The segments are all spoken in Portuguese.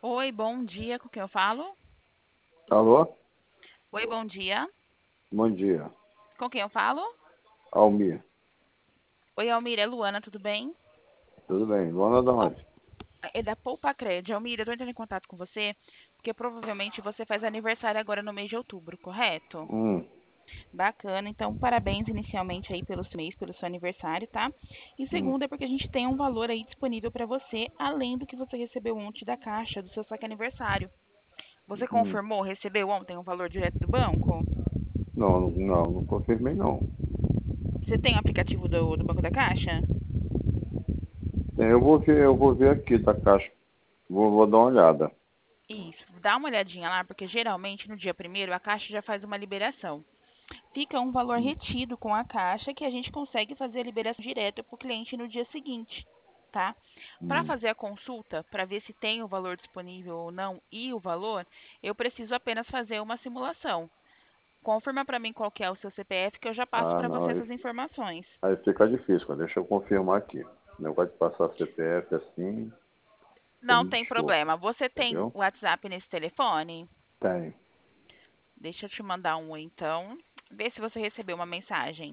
Oi, bom dia, com quem eu falo? Alô? Oi, bom dia, Bom dia. com quem eu falo? Almir. Oi, Almir, é Luana, tudo bem? Tudo bem? Luana da Ó, onde? é da Poupa Cred. Almir, eu tô entrando em contato com você porque provavelmente você faz aniversário agora no mês de outubro, correto? Hum, Bacana, então parabéns inicialmente aí pelo seu mês, pelo seu aniversário, tá? E hum, segundo é porque a gente tem um valor aí disponível para você, além do que você recebeu ontem da caixa do seu saque aniversário. Você hum. confirmou, recebeu ontem um valor direto do banco? Não confirmei não. Você tem o aplicativo do Banco da Caixa? Eu vou ver aqui da caixa. Vou dar uma olhada. Isso, dá uma olhadinha lá, porque geralmente no dia primeiro a Caixa já faz uma liberação. Fica um valor Hum, retido com a Caixa que a gente consegue fazer a liberação direta para o cliente no dia seguinte, tá? Para hum. fazer a consulta, para ver se tem o valor disponível ou não e o valor, eu preciso apenas fazer uma simulação. Confirma para mim qual que é o seu CPF que eu já passo Ah, para não. você Aí, essas informações. aí fica difícil, cara. Deixa eu confirmar aqui. O negócio de passar CPF assim, você Não me tem desculpa, problema. Você tem entendeu? WhatsApp nesse telefone? Tem. Deixa eu te mandar um então. Vê se você recebeu uma mensagem.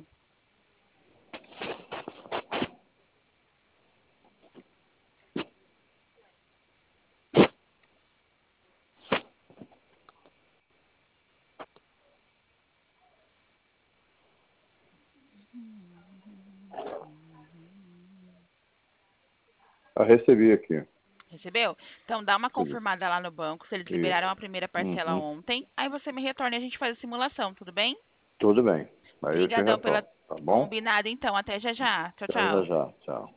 Ah, recebi aqui. Recebeu? Então dá uma Recebi. confirmada lá no banco se eles liberaram Isso. a primeira parcela Uhum. ontem. Aí você me retorna e a gente faz a simulação, tudo bem? Tudo bem. Aí eu te Obrigadão pela retorno, tá bom? combinada então. Até já já. Tchau, Até já tchau. já. Tchau.